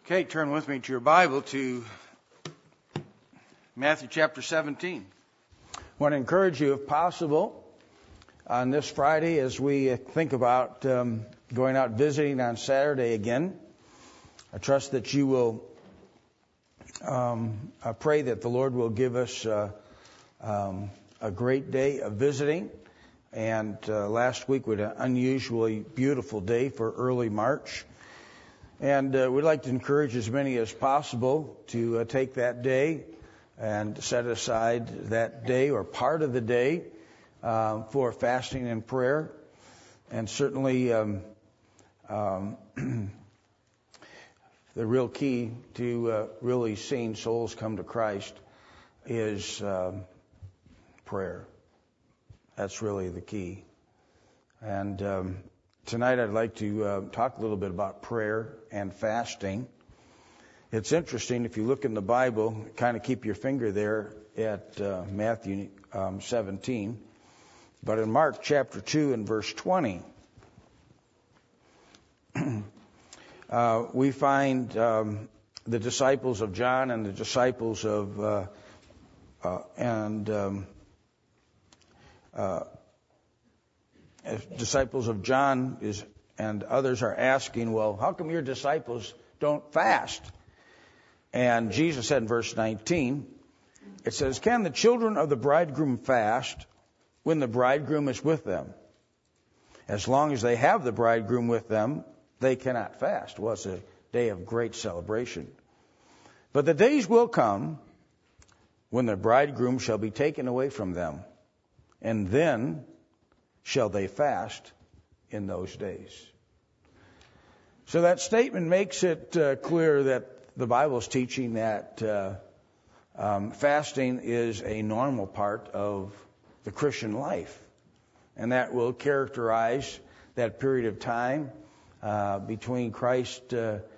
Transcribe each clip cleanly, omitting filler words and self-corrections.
Okay, turn with me to your Bible to Matthew chapter 17. I want to encourage you, if possible, on this Friday as we think about going out visiting on Saturday again. I trust that you will I pray that the Lord will give us a great day of visiting. And last week was an unusually beautiful day for early March. And we'd like to encourage as many as possible to take that day and set aside that day or part of the day for fasting and prayer. And certainly the real key to really seeing souls come to Christ is prayer. That's really the key. And tonight I'd like to talk a little bit about prayer and fasting. It's interesting, if you look in the Bible, kind of keep your finger there at Matthew 17. But in Mark chapter 2 and verse 20, we find the disciples of John and the disciples of disciples of John and others are asking, well, how come your disciples don't fast? And Jesus said in verse 19, it says, can the children of the bridegroom fast when the bridegroom is with them? As long as they have the bridegroom with them, they cannot fast. Well, it's a day of great celebration. But the days will come when the bridegroom shall be taken away from them, and then shall they fast in those days. So that statement makes it clear that the Bible is teaching that fasting is a normal part of the Christian life. And that will characterize that period of time between Christ's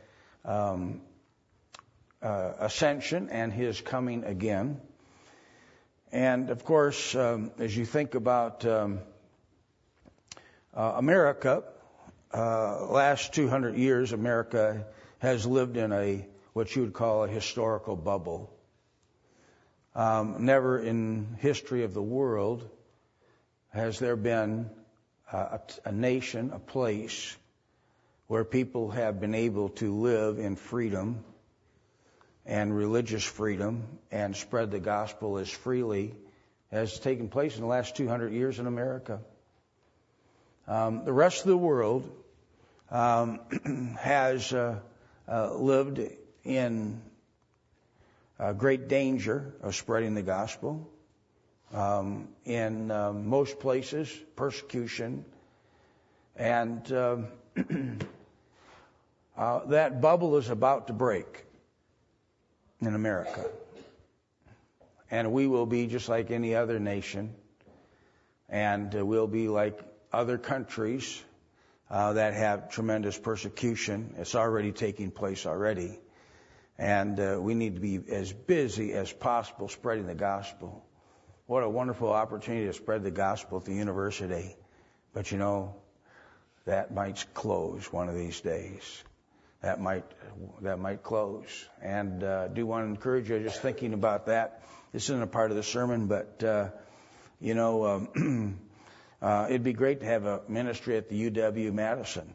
ascension and his coming again. And of course, as you think about America, last 200 years, America has lived in what you would call a historical bubble. Never in history of the world has there been a nation, a place where people have been able to live in freedom and religious freedom and spread the gospel as freely as has taken place in the last 200 years in America. The rest of the world has lived in great danger of spreading the gospel. In most places, persecution. And that bubble is about to break in America. And we will be just like any other nation. And we'll be like other countries that have tremendous persecution. It's already taking place already. And we need to be as busy as possible spreading the gospel. What a wonderful opportunity to spread the gospel at the university. But you know, that might close one of these days. That might close. And do want to encourage you, just thinking about that. This isn't a part of the sermon, but it'd be great to have a ministry at the UW-Madison.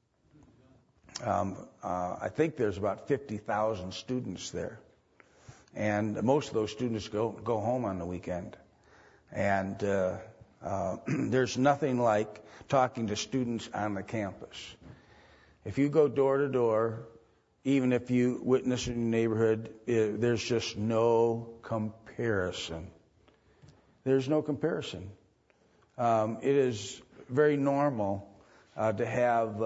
I think there's about 50,000 students there. And most of those students go home on the weekend. And there's nothing like talking to students on the campus. If you go door to door, even if you witness in your neighborhood, there's just no comparison. There's no comparison. It is very normal to have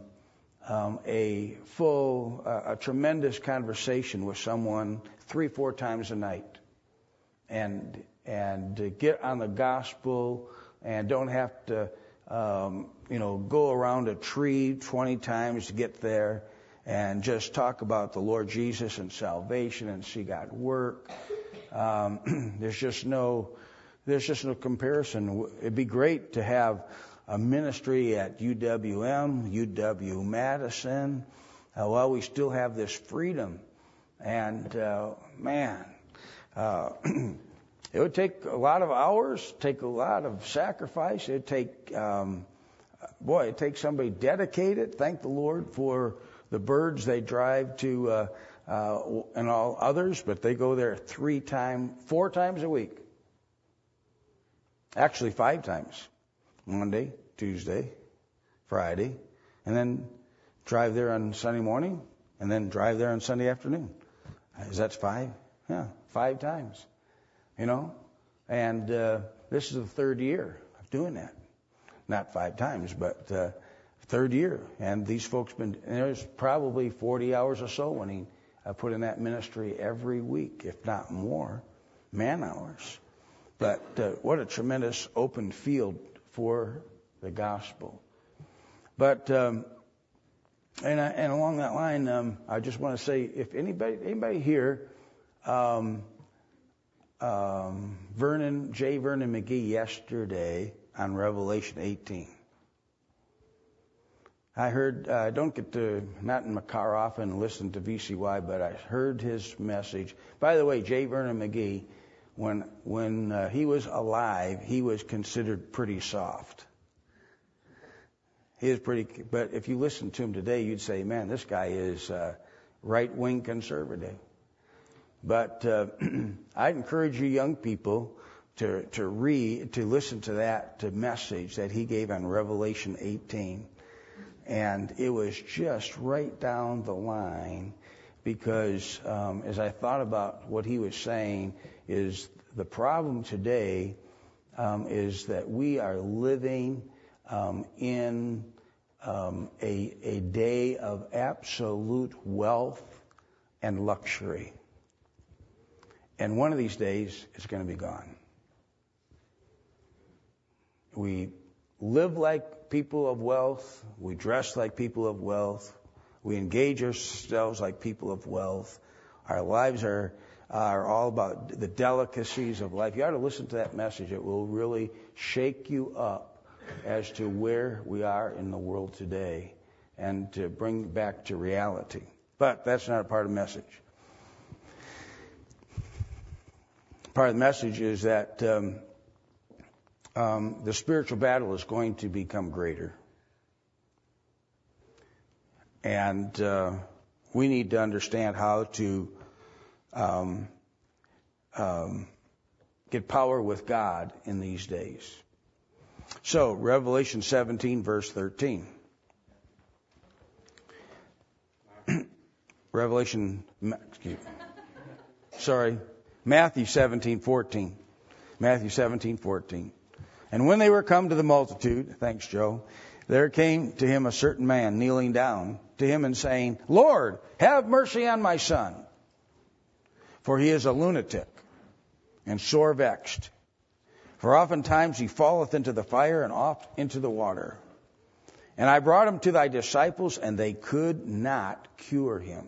a tremendous conversation with someone 3-4 times a night, and get on the gospel, and don't have to go around a tree 20 times to get there, and just talk about the Lord Jesus and salvation and see God work. There's just no comparison. It'd be great to have a ministry at UWM, UW-Madison, while we still have this freedom. And it would take a lot of hours, take a lot of sacrifice. It'd take, it'd take somebody dedicated. Thank the Lord for the birds they drive to, and all others, but they go there 4 times a week. Actually 5 times. Monday, Tuesday, Friday, and then drive there on Sunday morning, and then drive there on Sunday afternoon. Is that 5? Yeah, 5 times. And this is the 3rd year of doing that. Not 5 times, but 3rd year. And these folks and there's probably 40 hours or so when he put in that ministry every week, if not more, man hours. But what a tremendous open field for the gospel. But and along that line, I just want to say, if anybody here, J. Vernon McGee yesterday on Revelation 18. I heard, I don't get to, not in my car often and listen to VCY, but I heard his message. By the way, J. Vernon McGee, when he was alive, he was considered pretty soft. He is pretty, but if you listen to him today, you'd say, man, this guy is right-wing conservative. But I'd encourage you young people to listen to that message that he gave on Revelation 18. And it was just right down the line, because as I thought about what he was saying, is the problem today is that we are living in a day of absolute wealth and luxury. And one of these days, it's going to be gone. We live like people of wealth. We dress like people of wealth. We engage ourselves like people of wealth. Our lives are all about the delicacies of life. You ought to listen to that message. It will really shake you up as to where we are in the world today and to bring back to reality. But that's not a part of the message. Part of the message is that the spiritual battle is going to become greater. And we need to understand how to get power with God in these days. So, Revelation 17, verse 13. Matthew 17:14. Matthew 17:14. And when they were come to the multitude, thanks, Joe, there came to him a certain man kneeling down to him and saying, Lord, have mercy on my son, for he is a lunatic and sore vexed. For oftentimes he falleth into the fire and oft into the water. And I brought him to thy disciples, and they could not cure him.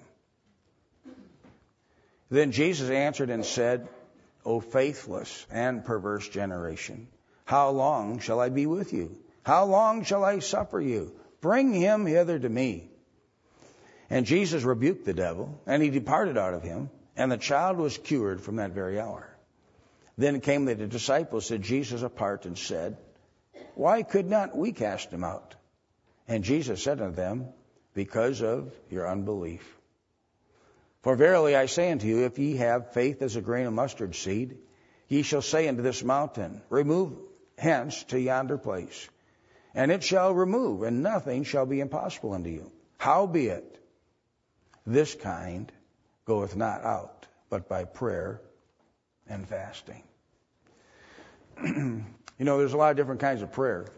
Then Jesus answered and said, O faithless and perverse generation, how long shall I be with you? How long shall I suffer you? Bring him hither to me. And Jesus rebuked the devil, and he departed out of him, and the child was cured from that very hour. Then came the disciples to Jesus apart and said, Why could not we cast him out? And Jesus said unto them, Because of your unbelief. For verily I say unto you, if ye have faith as a grain of mustard seed, ye shall say unto this mountain, Remove hence to yonder place. And it shall remove, and nothing shall be impossible unto you. Howbeit, this kind goeth not out, but by prayer and fasting. There's a lot of different kinds of prayer.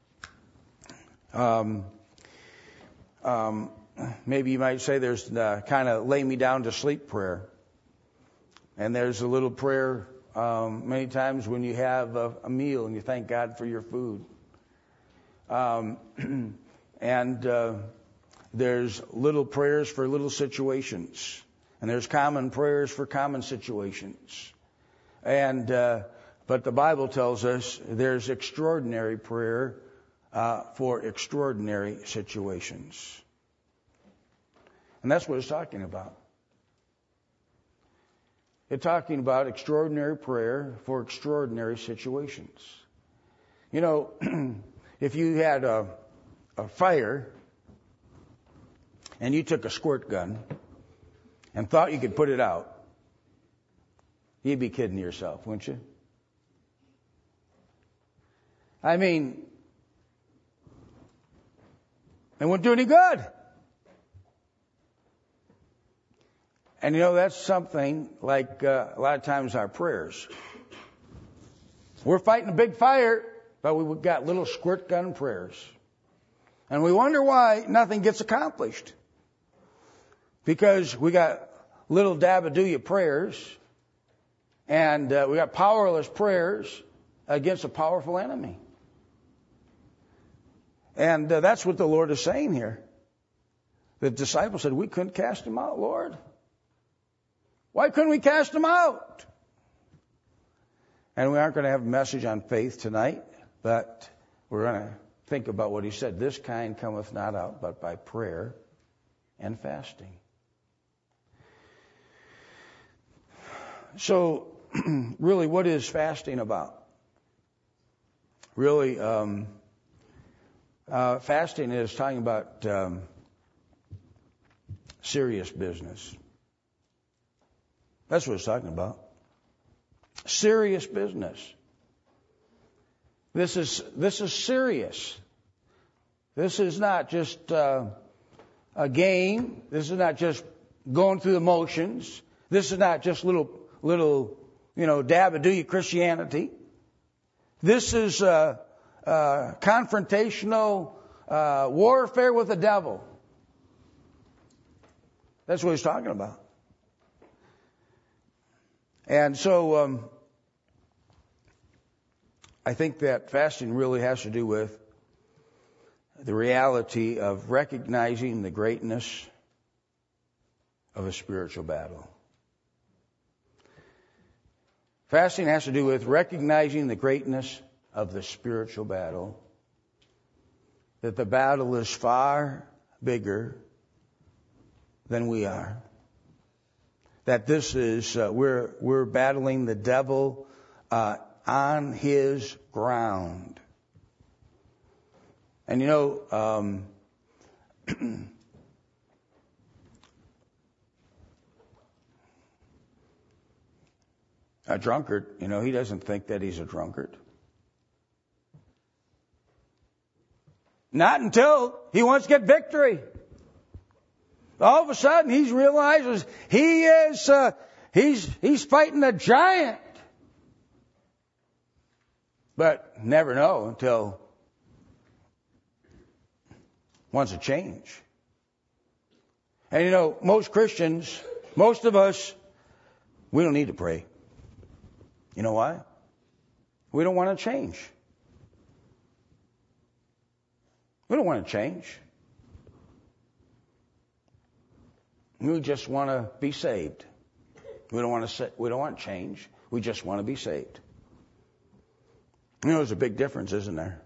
Maybe you might say there's the kind of lay me down to sleep prayer. And there's a little prayer many times when you have a meal and you thank God for your food. And there's little prayers for little situations. And there's common prayers for common situations. And but the Bible tells us there's extraordinary prayer for extraordinary situations. And that's what it's talking about. It's talking about extraordinary prayer for extraordinary situations. You know, if you had a fire and you took a squirt gun and thought you could put it out, you'd be kidding yourself, wouldn't you? I mean, it wouldn't do any good. And you know, that's something like a lot of times our prayers. We're fighting a big fire, but we've got little squirt gun prayers. And we wonder why nothing gets accomplished. Because we got little dabadooya prayers, and we got powerless prayers against a powerful enemy. And that's what the Lord is saying here. The disciples said, we couldn't cast him out, Lord. Why couldn't we cast him out? And we aren't going to have a message on faith tonight, but we're going to think about what he said. This kind cometh not out but by prayer and fasting. So, really, what is fasting about? Really, fasting is talking about serious business. That's what it's talking about. Serious business. This is serious. This is not just a game. This is not just going through the motions. This is not just little dabadooey Christianity. This is confrontational warfare with the devil. That's what he's talking about. And so I think that fasting really has to do with the reality of recognizing the greatness of a spiritual battle. Fasting has to do with recognizing the greatness of the spiritual battle. That the battle is far bigger than we are. That this is, we're battling the devil on his ground. And you know, a drunkard, you know, he doesn't think that he's a drunkard. Not until he wants to get victory. All of a sudden, he realizes he's fighting a giant. But never know until wants a change. And you know, most Christians, most of us, we don't need to pray. You know why? We don't want to change. We don't want to change. We just want to be saved. We don't want to change. We just want to be saved. You know, there's a big difference, isn't there?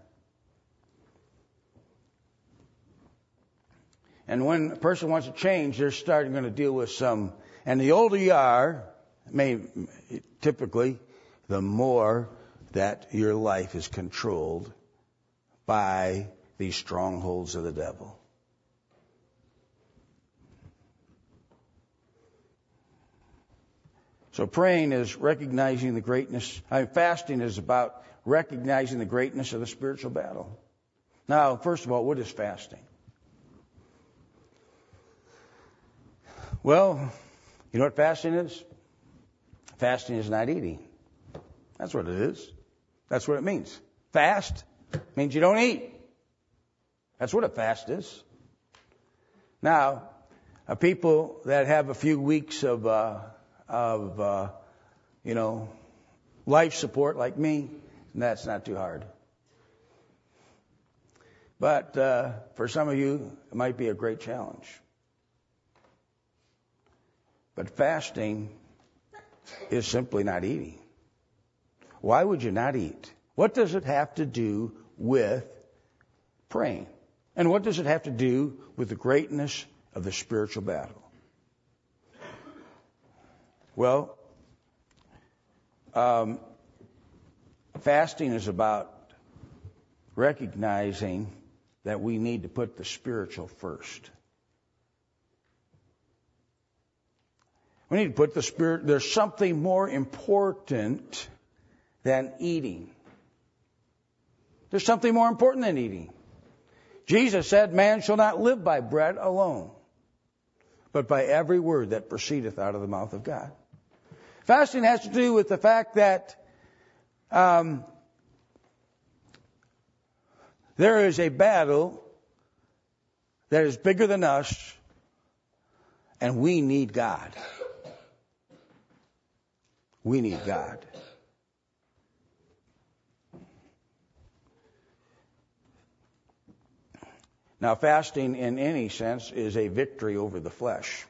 And when a person wants to change, they're starting to deal with some. And the older you are, typically, the more that your life is controlled by these strongholds of the devil. So praying is recognizing the greatness. Fasting is about recognizing the greatness of the spiritual battle. Now, first of all, what is fasting? Well, you know what fasting is? Fasting is not eating. That's what it is. That's what it means. Fast means you don't eat. That's what a fast is. Now, people that have a few weeks of life support like me, that's not too hard. But for some of you, it might be a great challenge. But fasting is simply not eating. Why would you not eat? What does it have to do with praying? And what does it have to do with the greatness of the spiritual battle. Well, fasting is about recognizing that we need to put the spiritual first. We need to put the spirit. There's something more important than eating. There's something more important than eating. Jesus said, man shall not live by bread alone, but by every word that proceedeth out of the mouth of God. Fasting has to do with the fact that there is a battle that is bigger than us, and we need God. We need God. Now, fasting in any sense is a victory over the flesh.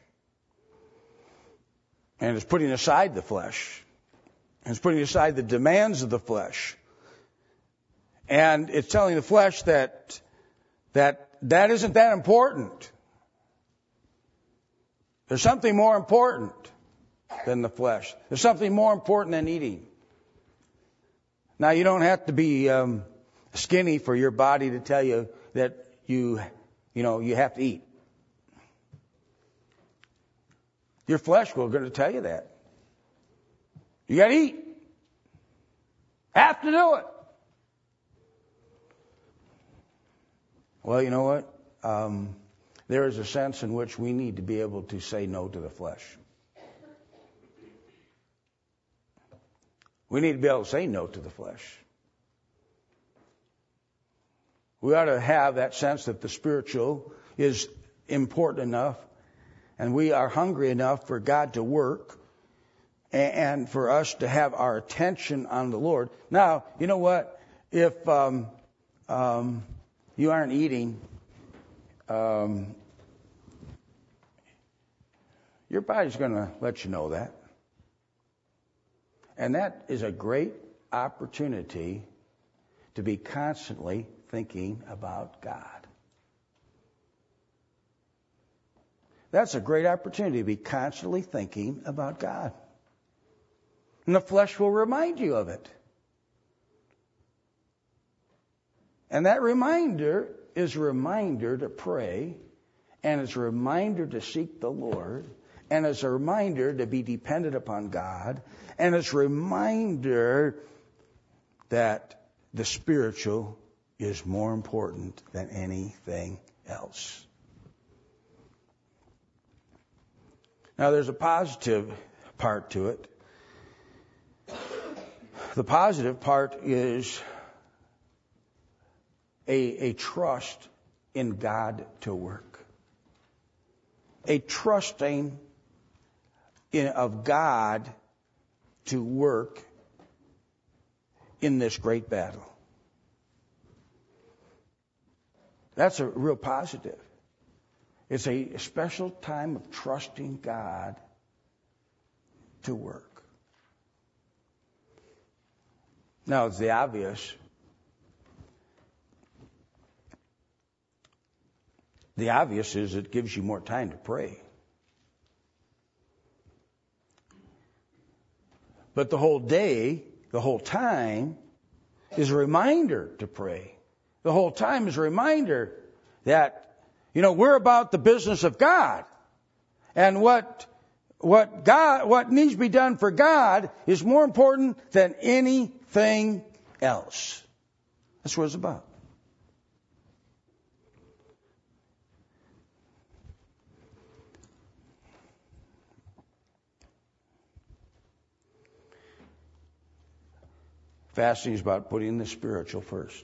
And it's putting aside the flesh. And it's putting aside the demands of the flesh. And it's telling the flesh that isn't that important. There's something more important than the flesh. There's something more important than eating. Now, you don't have to be skinny for your body to tell you that you have to eat. Your flesh will going to tell you that. You got to eat. Have to do it. Well, you know what? There is a sense in which we need to be able to say no to the flesh. We need to be able to say no to the flesh. We ought to have that sense that the spiritual is important enough, and we are hungry enough for God to work and for us to have our attention on the Lord. Now, you know what? If you aren't eating, your body's going to let you know that. And that is a great opportunity to be constantly thinking about God. That's a great opportunity to be constantly thinking about God. And the flesh will remind you of it. And that reminder is a reminder to pray, and it's a reminder to seek the Lord, and it's a reminder to be dependent upon God, and it's a reminder that the spiritual is more important than anything else. Now, there's a positive part to it. The positive part is a trust in God to work. A trusting of God to work in this great battle. That's a real positive. It's a special time of trusting God to work. Now, it's the obvious. The obvious is it gives you more time to pray. But the whole day, the whole time, is a reminder to pray. The whole time is a reminder that, we're about the business of God. And what needs to be done for God is more important than anything else. That's what it's about. Fasting is about putting the spiritual first.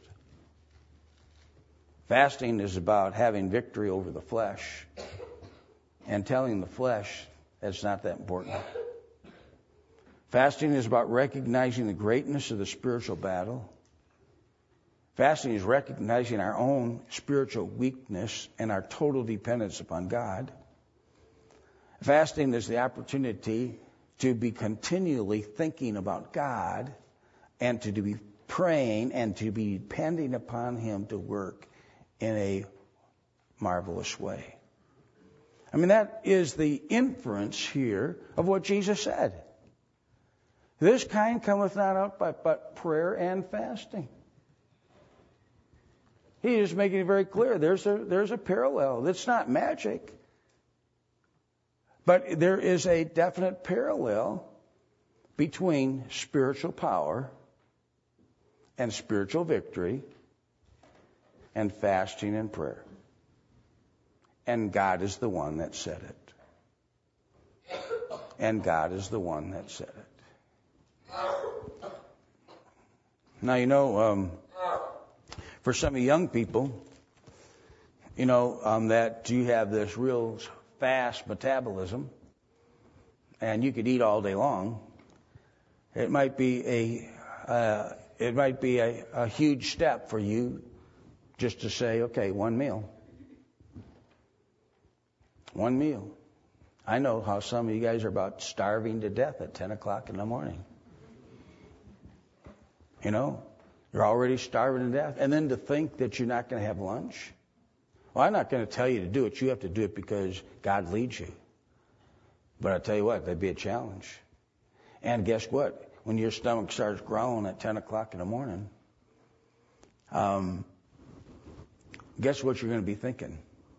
Fasting is about having victory over the flesh and telling the flesh that it's not that important. Fasting is about recognizing the greatness of the spiritual battle. Fasting is recognizing our own spiritual weakness and our total dependence upon God. Fasting is the opportunity to be continually thinking about God and to be praying and to be depending upon Him to work in a marvelous way. I mean, that is the inference here of what Jesus said. This kind cometh not out but prayer and fasting. He is making it very clear. There's a parallel. It's not magic. But there is a definite parallel between spiritual power and spiritual victory and fasting and prayer. And God is the one that said it. And God is the one that said it. Now, for some of you young people, that you have this real fast metabolism and you could eat all day long. It might be a huge step for you just to say, okay, one meal. One meal. I know how some of you guys are about starving to death at 10 o'clock in the morning. You're already starving to death. And then to think that you're not going to have lunch. Well, I'm not going to tell you to do it. You have to do it because God leads you. But I tell you what, that'd be a challenge. And guess what? When your stomach starts growling at 10 o'clock in the morning, guess what you're going to be thinking?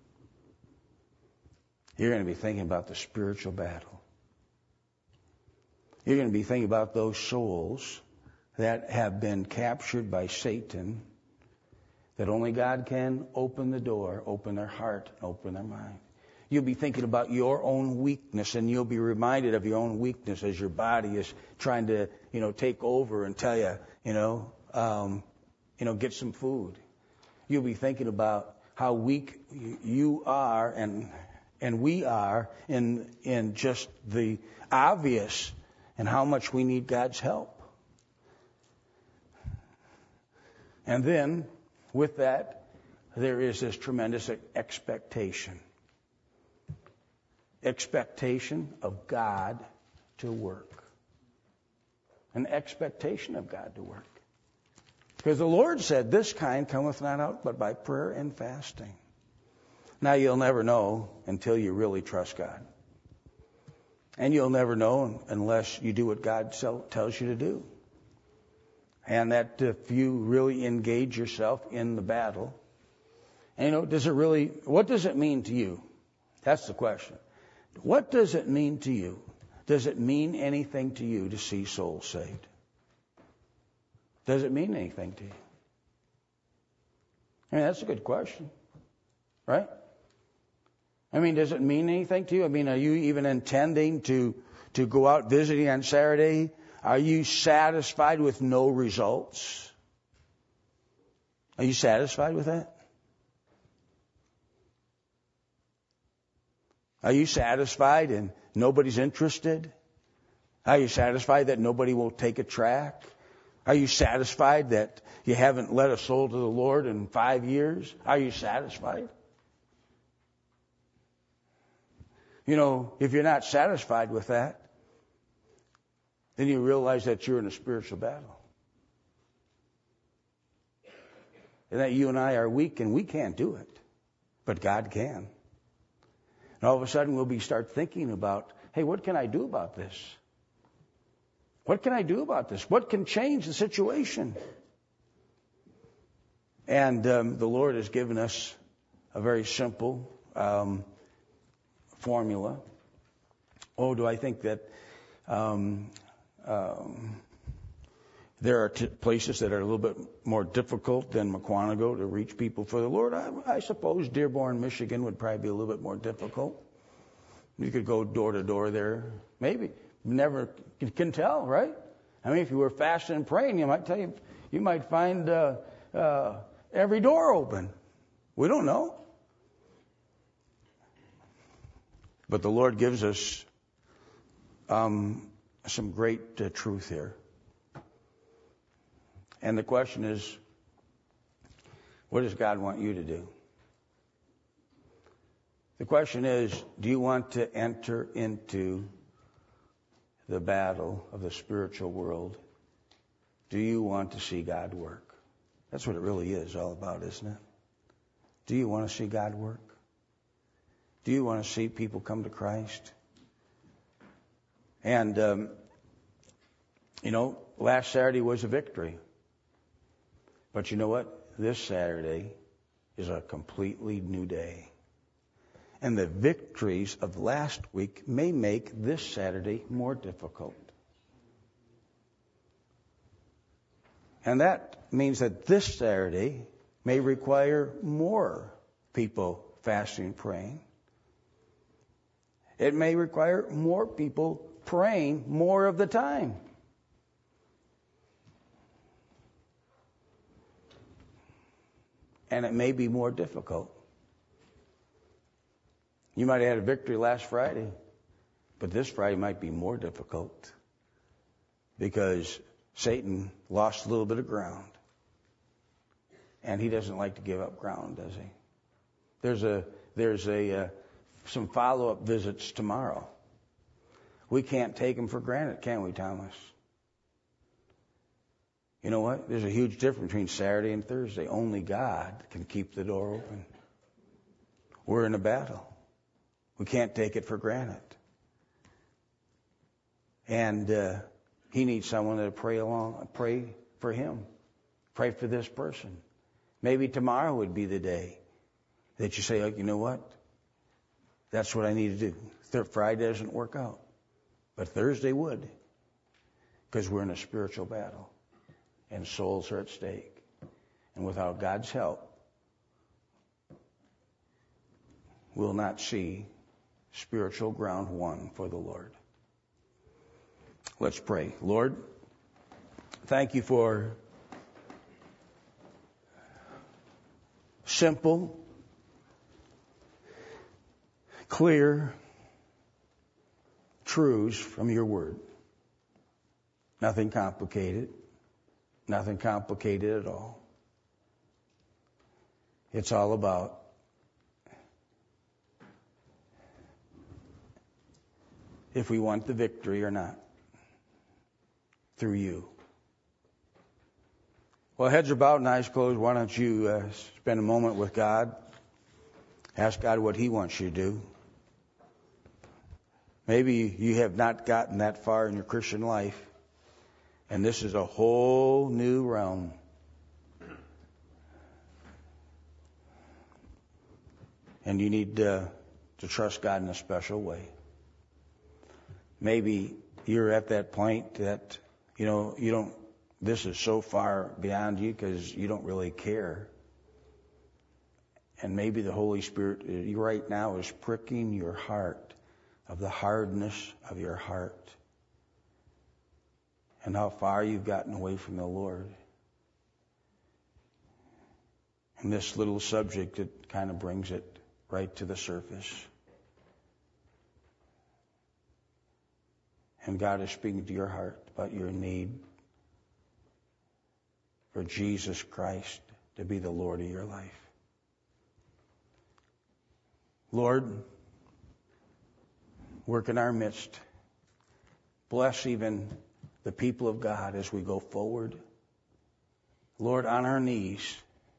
You're going to be thinking about the spiritual battle. You're going to be thinking about those souls that have been captured by Satan, that only God can open the door, open their heart, open their mind. You'll be thinking about your own weakness, and you'll be reminded of your own weakness as your body is trying to, take over and tell you, get some food. You'll be thinking about how weak you are and we are in just the obvious, and how much we need God's help. And then, with that, there is this tremendous expectation. Expectation of God to work. An expectation of God to work. Because the Lord said, this kind cometh not out but by prayer and fasting. Now, you'll never know until you really trust God. And you'll never know unless you do what God tells you to do. And that if you really engage yourself in the battle, and what does it mean to you? That's the question. What does it mean to you? Does it mean anything to you to see souls saved? Does it mean anything to you? That's a good question, right? Does it mean anything to you? Are you even intending to go out visiting on Saturday? Are you satisfied with no results? Are you satisfied with that? Are you satisfied and nobody's interested? Are you satisfied that nobody will take a tract? Are you satisfied that you haven't led a soul to the Lord in 5 years? Are you satisfied? If you're not satisfied with that, then you realize that you're in a spiritual battle. And that you and I are weak and we can't do it. But God can. And all of a sudden we'll start thinking about, hey, what can I do about this? What can I do about this? What can change the situation? And the Lord has given us a very simple formula. Do I think that there are places that are a little bit more difficult than Mukwonago to reach people for the Lord? I suppose Dearborn, Michigan would probably be a little bit more difficult. You could go door to door there. Maybe. You never can tell, right? If you were fasting and praying, you might find every door open. We don't know. But the Lord gives us some great truth here. And the question is, what does God want you to do? The question is, do you want to enter into the battle of the spiritual world? Do you want to see God work? That's what it really is all about, isn't it? Do you want to see God work? Do you want to see people come to Christ? And, last Saturday was a victory. But you know what? This Saturday is a completely new day. And the victories of last week may make this Saturday more difficult. And that means that this Saturday may require more people fasting and praying. It may require more people praying more of the time. And it may be more difficult. You might have had a victory last Friday, but this Friday might be more difficult because Satan lost a little bit of ground. And he doesn't like to give up ground, does he? There's some follow-up visits tomorrow. We can't take them for granted, can we, Thomas? You know what? There's a huge difference between Saturday and Thursday. Only God can keep the door open. We're in a battle. We can't take it for granted. And he needs someone to pray for him. Pray for this person. Maybe tomorrow would be the day that you say, you know what? That's what I need to do. Friday doesn't work out. But Thursday would. Because we're in a spiritual battle. And souls are at stake. And without God's help, we'll not see spiritual ground won for the Lord. Let's pray. Lord, thank you for simple, clear truths from your word. Nothing complicated. Nothing complicated at all. It's all about if we want the victory or not through you. Well, heads are bowed and eyes closed. Why don't you spend a moment with God? Ask God what He wants you to do. Maybe you have not gotten that far in your Christian life, and this is a whole new realm. And you need to trust God in a special way. Maybe you're at that point that, this is so far beyond you because you don't really care. And maybe the Holy Spirit right now is pricking your heart of the hardness of your heart and how far you've gotten away from the Lord. And this little subject, it kind of brings it right to the surface. And God is speaking to your heart about your need for Jesus Christ to be the Lord of your life. Lord, work in our midst. Bless even the people of God as we go forward. Lord, on our knees.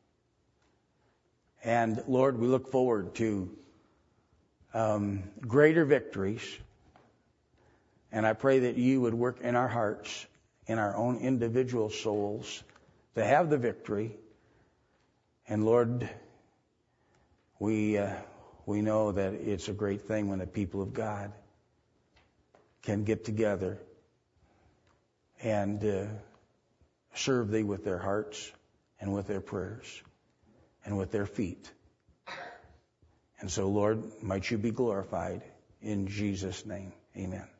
And Lord, we look forward to greater victories. And I pray that you would work in our hearts, in our own individual souls, to have the victory. And Lord, we know that it's a great thing when the people of God can get together and serve thee with their hearts and with their prayers and with their feet. And so, Lord, might you be glorified in Jesus' name. Amen.